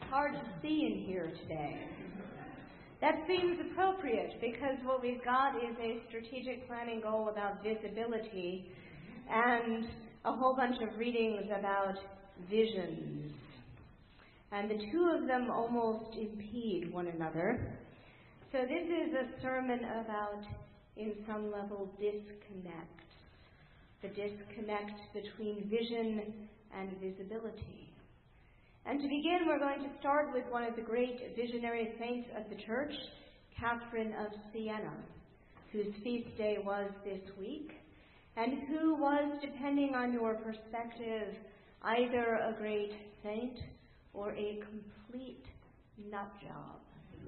hard to see in here today. That seems appropriate because what we've got is a strategic planning goal about visibility and a whole bunch of readings about visions. And the two of them almost impede one another. So this is a sermon about, in some level, disconnect. The disconnect between vision and visibility. And to begin, we're going to start with one of the great visionary saints of the Church, Catherine of Siena, whose feast day was this week, and who was, depending on your perspective, either a great saint or a complete nut job.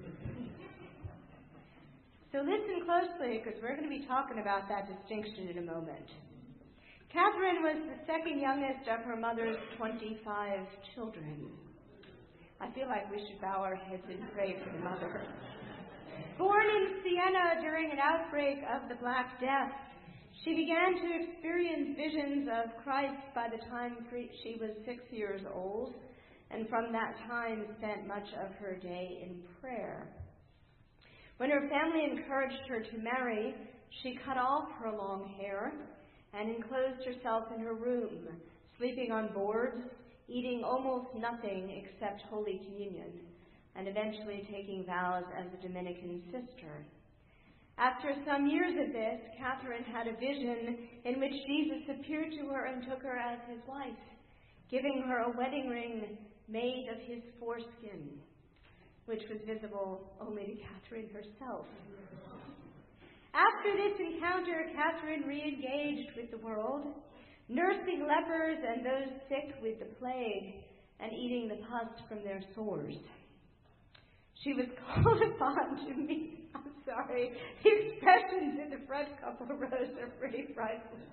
So listen closely, because we're going to be talking about that distinction in a moment. Catherine was the second youngest of her mother's 25 children. I feel like we should bow our heads and pray for the mother. Born in Siena during an outbreak of the Black Death, she began to experience visions of Christ by the time she was 6 years old, and from that time spent much of her day in prayer. When her family encouraged her to marry, she cut off her long hair and enclosed herself in her room, sleeping on boards, eating almost nothing except Holy Communion, and eventually taking vows as a Dominican sister. After some years of this, Catherine had a vision in which Jesus appeared to her and took her as his wife, giving her a wedding ring made of his foreskin, which was visible only to Catherine herself. After this encounter, Catherine re-engaged with the world, nursing lepers and those sick with the plague, and eating the pus from their sores. She was called upon to meet, the expressions in the front couple rows are pretty priceless.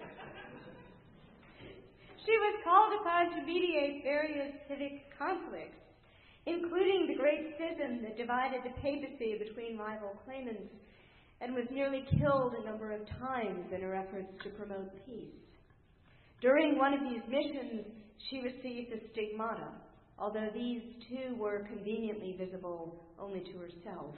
She was called upon to mediate various civic conflicts, including the Great Schism that divided the papacy between rival claimants, and was nearly killed a number of times in her efforts to promote peace. During one of these missions, she received the stigmata, although these too were conveniently visible only to herself.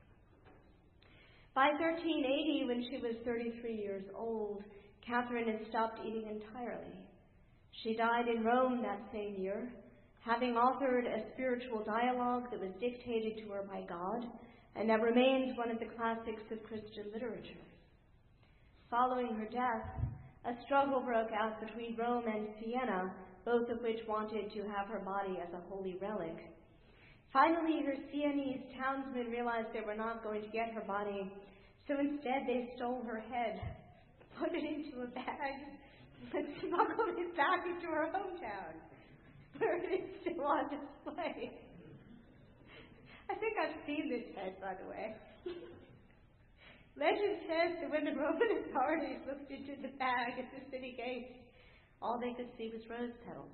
By 1380, when she was 33 years old, Catherine had stopped eating entirely. She died in Rome that same year, having authored a spiritual dialogue that was dictated to her by God, and that remains one of the classics of Christian literature. Following her death, a struggle broke out between Rome and Siena, both of which wanted to have her body as a holy relic. Finally, her Sienese townsmen realized they were not going to get her body, so instead they stole her head, put it into a bag, and smuggled it back into her hometown, where it is still on display. I think I've seen this head, by the way. Legend says that when the Roman authorities looked into the bag at the city gate, all they could see was rose petals.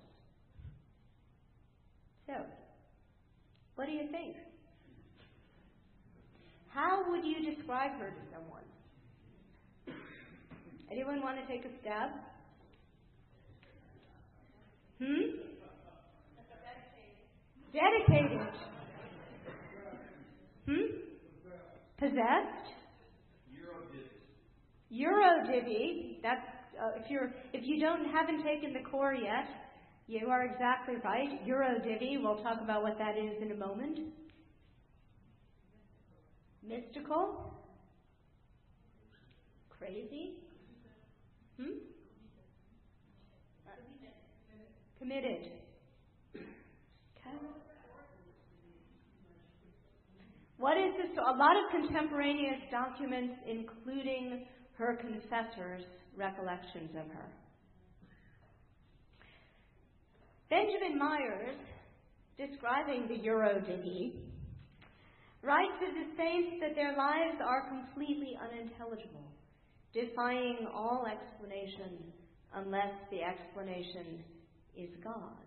So, what do you think? How would you describe her to someone? Anyone want to take a stab? Dedicated. Possessed? Eurodivvy. That's if you haven't taken the core yet, you are exactly right. Eurodivvy. We'll talk about what that is in a moment. Mystical. Crazy. Committed. Okay. What is this? A lot of contemporaneous documents, including her confessor's recollections of her. Benjamin Myers, describing the Eurodivvy, writes of the saints that their lives are completely unintelligible, defying all explanation unless the explanation is God.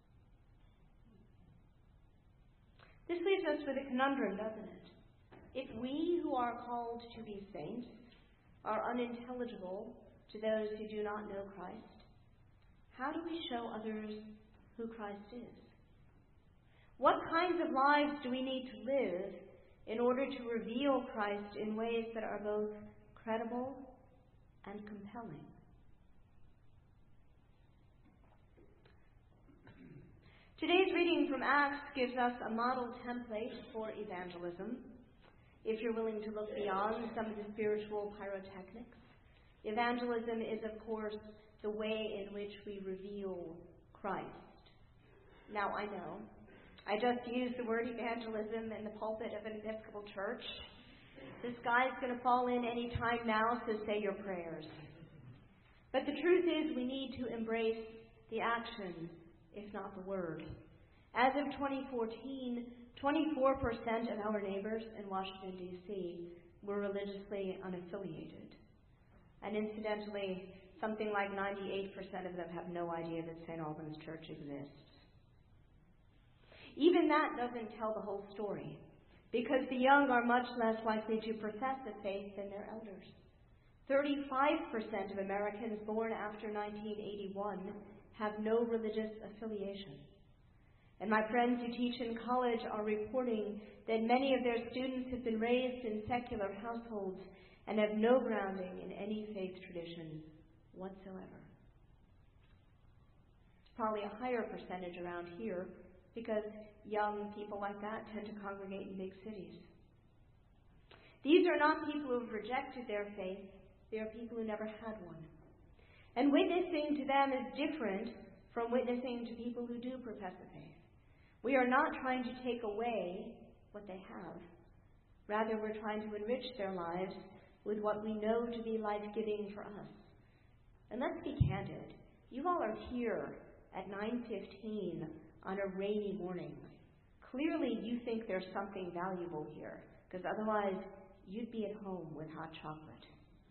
This leaves us with a conundrum, doesn't it? If we who are called to be saints are unintelligible to those who do not know Christ, how do we show others who Christ is? What kinds of lives do we need to live in order to reveal Christ in ways that are both credible and compelling? Today's reading from Acts gives us a model template for evangelism. If you're willing to look beyond some of the spiritual pyrotechnics, evangelism is, of course, the way in which we reveal Christ. Now, I know, I just used the word evangelism in the pulpit of an Episcopal church. The sky's going to fall in any time now, so say your prayers. But the truth is, we need to embrace the action, if not the word. As of 2014, 24% of our neighbors in Washington, D.C. were religiously unaffiliated. And incidentally, something like 98% of them have no idea that St. Albans Church exists. Even that doesn't tell the whole story, because the young are much less likely to profess the faith than their elders. 35% of Americans born after 1981 have no religious affiliation. And my friends who teach in college are reporting that many of their students have been raised in secular households and have no grounding in any faith tradition whatsoever. It's probably a higher percentage around here because young people like that tend to congregate in big cities. These are not people who have rejected their faith. They are people who never had one. And witnessing to them is different from witnessing to people who do profess a faith. We are not trying to take away what they have. Rather, we're trying to enrich their lives with what we know to be life-giving for us. And let's be candid. You all are here at 9:15 on a rainy morning. Clearly, you think there's something valuable here, because otherwise you'd be at home with hot chocolate.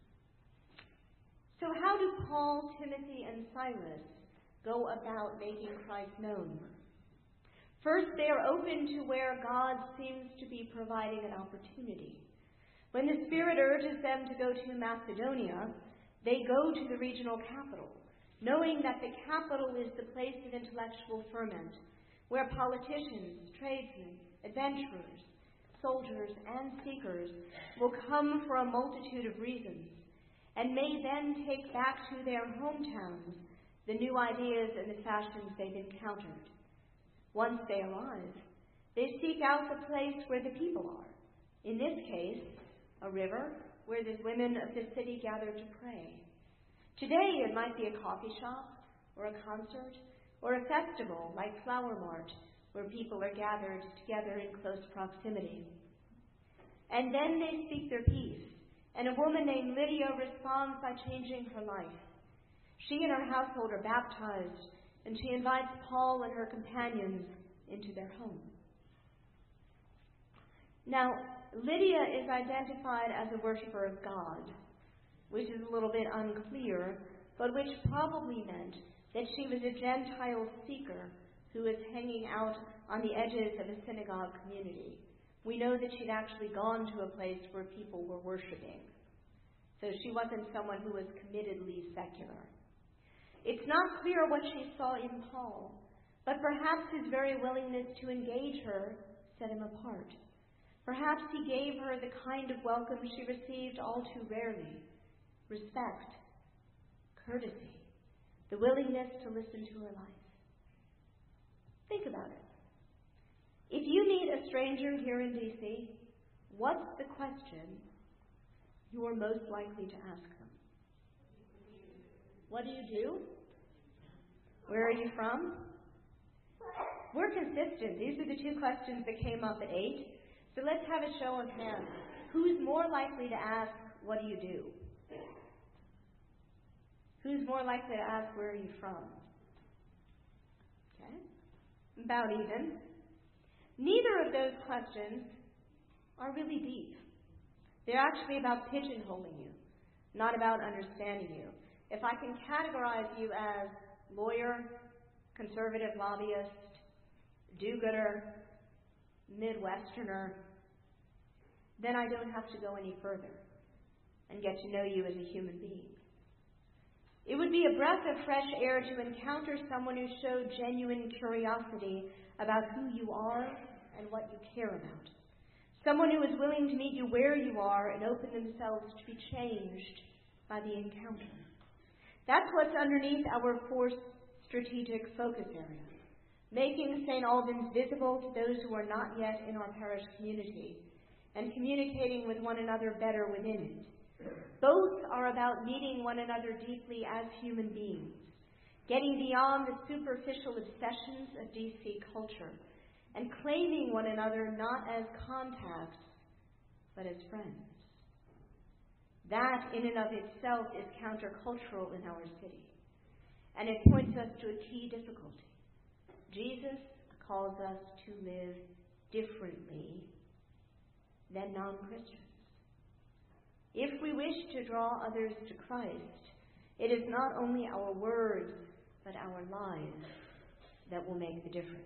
So how do Paul, Timothy, and Silas go about making Christ known? First, they are open to where God seems to be providing an opportunity. When the Spirit urges them to go to Macedonia, they go to the regional capital, knowing that the capital is the place of intellectual ferment, where politicians, tradesmen, adventurers, soldiers, and seekers will come for a multitude of reasons, and may then take back to their hometowns the new ideas and the fashions they've encountered. Once they arrive, they seek out the place where the people are. In this case, a river where the women of the city gather to pray. Today it might be a coffee shop, or a concert, or a festival like Flower Mart, where people are gathered together in close proximity. And then they speak their piece, and a woman named Lydia responds by changing her life. She and her household are baptized, and she invites Paul and her companions into their home. Now, Lydia is identified as a worshiper of God, which is a little bit unclear, but which probably meant that she was a Gentile seeker who was hanging out on the edges of a synagogue community. We know that she'd actually gone to a place where people were worshiping. So she wasn't someone who was committedly secular. It's not clear what she saw in Paul, but perhaps his very willingness to engage her set him apart. Perhaps he gave her the kind of welcome she received all too rarely: respect, courtesy, the willingness to listen to her life. Think about it. If you meet a stranger here in D.C., what's the question you're most likely to ask them? What do you do? Where are you from? We're consistent. These are the two questions that came up at 8. So let's have a show of hands. Who's more likely to ask, what do you do? Who's more likely to ask, where are you from? Okay. About even. Neither of those questions are really deep. They're actually about pigeonholing you, not about understanding you. If I can categorize you as lawyer, conservative lobbyist, do-gooder, Midwesterner, then I don't have to go any further and get to know you as a human being. It would be a breath of fresh air to encounter someone who showed genuine curiosity about who you are and what you care about. Someone who is willing to meet you where you are and open themselves to be changed by the encounter. That's what's underneath our fourth strategic focus area. Making St. Albans visible to those who are not yet in our parish community and communicating with one another better within it. Both are about meeting one another deeply as human beings, getting beyond the superficial obsessions of DC culture, and claiming one another not as contacts, but as friends. That, in and of itself, is countercultural in our city, and it points us to a key difficulty. Jesus calls us to live differently than non-Christians. If we wish to draw others to Christ, it is not only our words, but our lives that will make the difference.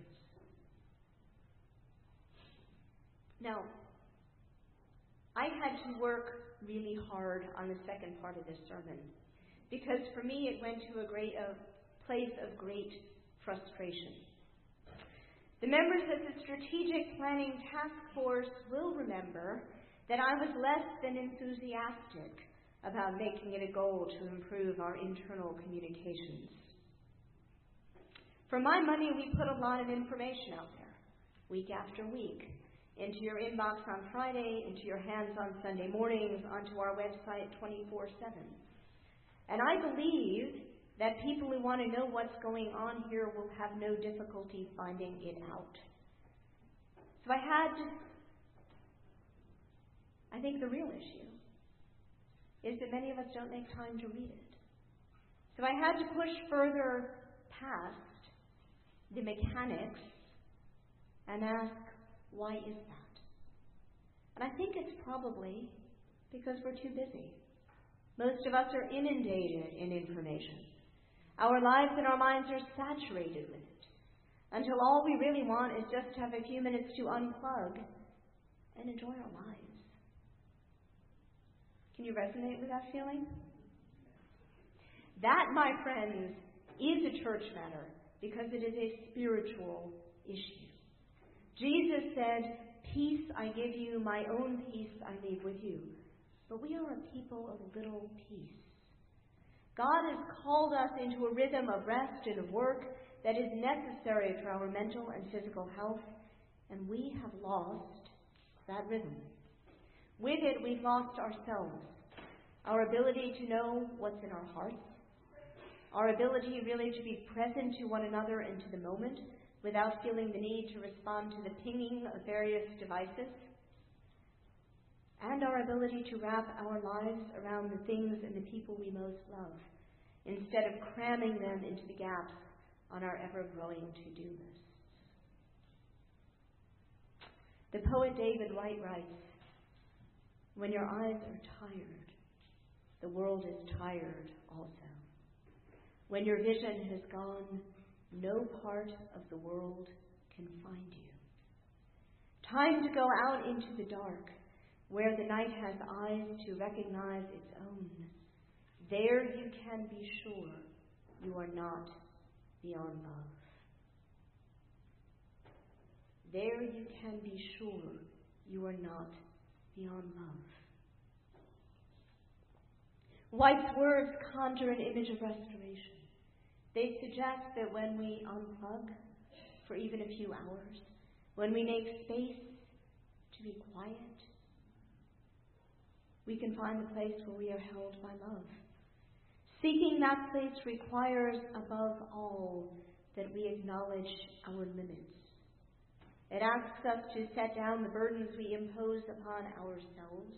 Now, I had to work really hard on the second part of this sermon, because for me it went to a place of great frustration. The members of the Strategic Planning Task Force will remember that I was less than enthusiastic about making it a goal to improve our internal communications. For my money, we put a lot of information out there, week after week, into your inbox on Friday, into your hands on Sunday mornings, onto our website 24/7. And I believe that people who want to know what's going on here will have no difficulty finding it out. So I think the real issue is that many of us don't make time to read it. So I had to push further past the mechanics and ask, why is that? And I think it's probably because we're too busy. Most of us are inundated in information. Our lives and our minds are saturated with it, until all we really want is just to have a few minutes to unplug and enjoy our lives. Can you resonate with that feeling? That, my friends, is a church matter because it is a spiritual issue. Jesus said, "Peace I give you, my own peace I leave with you." But we are a people of little peace. God has called us into a rhythm of rest and of work that is necessary for our mental and physical health, and we have lost that rhythm. With it, we've lost ourselves, our ability to know what's in our hearts, our ability really to be present to one another and to the moment without feeling the need to respond to the pinging of various devices, and our ability to wrap our lives around the things and the people we most love, instead of cramming them into the gaps on our ever-growing to-do lists. The poet David Whyte writes, "When your eyes are tired, the world is tired also. When your vision has gone, no part of the world can find you. Time to go out into the dark, where the night has eyes to recognize its own. There you can be sure you are not beyond love. There you can be sure you are not beyond love." White's words conjure an image of restoration. They suggest that when we unplug for even a few hours, when we make space to be quiet, we can find the place where we are held by love. Seeking that place requires, above all, that we acknowledge our limits. It asks us to set down the burdens we impose upon ourselves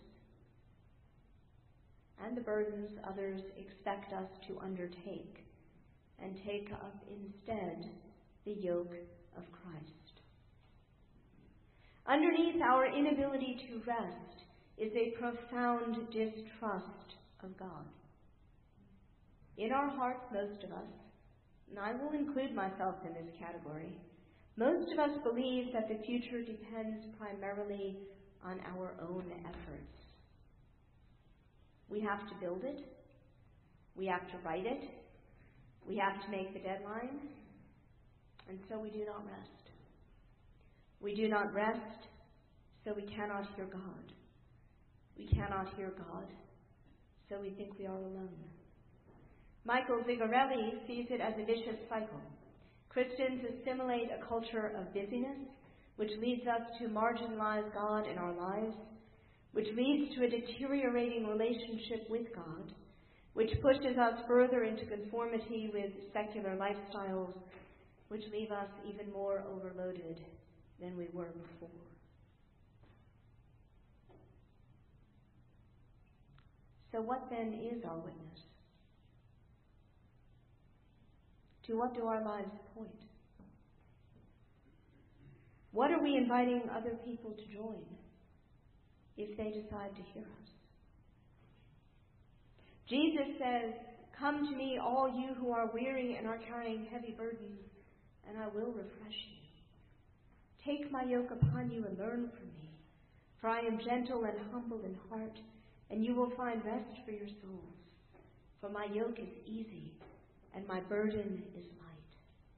and the burdens others expect us to undertake, and take up instead the yoke of Christ. Underneath our inability to rest is a profound distrust of God. In our hearts, most of us, and I will include myself in this category, most of us believe that the future depends primarily on our own efforts. We have to build it. We have to write it. We have to make the deadline. And so we do not rest. We do not rest, so we cannot hear God. We cannot hear God, so we think we are alone. Michael Zigarelli sees it as a vicious cycle. Christians assimilate a culture of busyness, which leads us to marginalize God in our lives, which leads to a deteriorating relationship with God, which pushes us further into conformity with secular lifestyles, which leave us even more overloaded than we were before. So what then is our witness? To what do our lives point? What are we inviting other people to join if they decide to hear us? Jesus says, "Come to me, all you who are weary and are carrying heavy burdens, and I will refresh you. Take my yoke upon you and learn from me, for I am gentle and humble in heart, and you will find rest for your souls. For my yoke is easy, and my burden is light."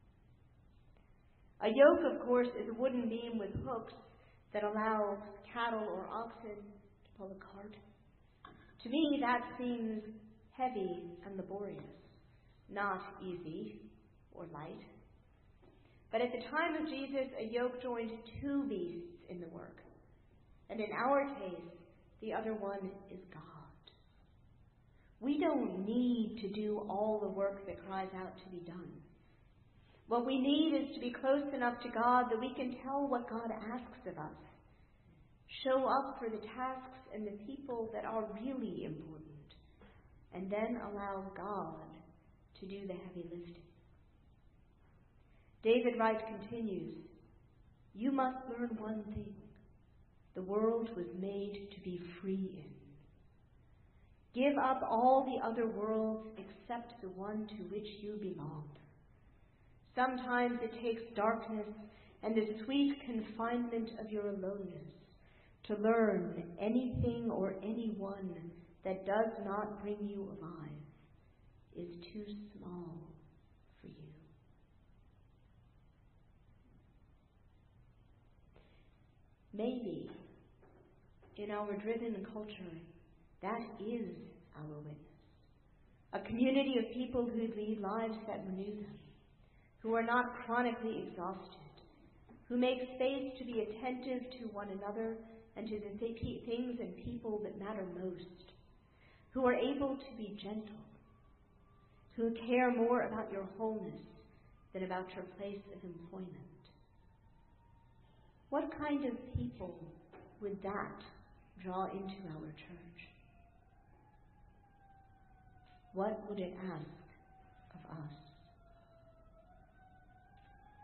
A yoke, of course, is a wooden beam with hooks that allows cattle or oxen to pull a cart. To me, that seems heavy and laborious, not easy or light. But at the time of Jesus, a yoke joined two beasts in the work. And in our case, the other one is God. We don't need to do all the work that cries out to be done. What we need is to be close enough to God that we can tell what God asks of us, show up for the tasks and the people that are really important, and then allow God to do the heavy lifting. David Wright continues, "You must learn one thing. The world was made to be free in. Give up all the other worlds except the one to which you belong. Sometimes it takes darkness and the sweet confinement of your aloneness to learn anything or anyone that does not bring you alive is too small for you." Maybe in our driven culture, that is our witness. A community of people who lead lives that renew them, who are not chronically exhausted, who make space to be attentive to one another and to the things and people that matter most, who are able to be gentle, who care more about your wholeness than about your place of employment. What kind of people would that draw into our church? What would it ask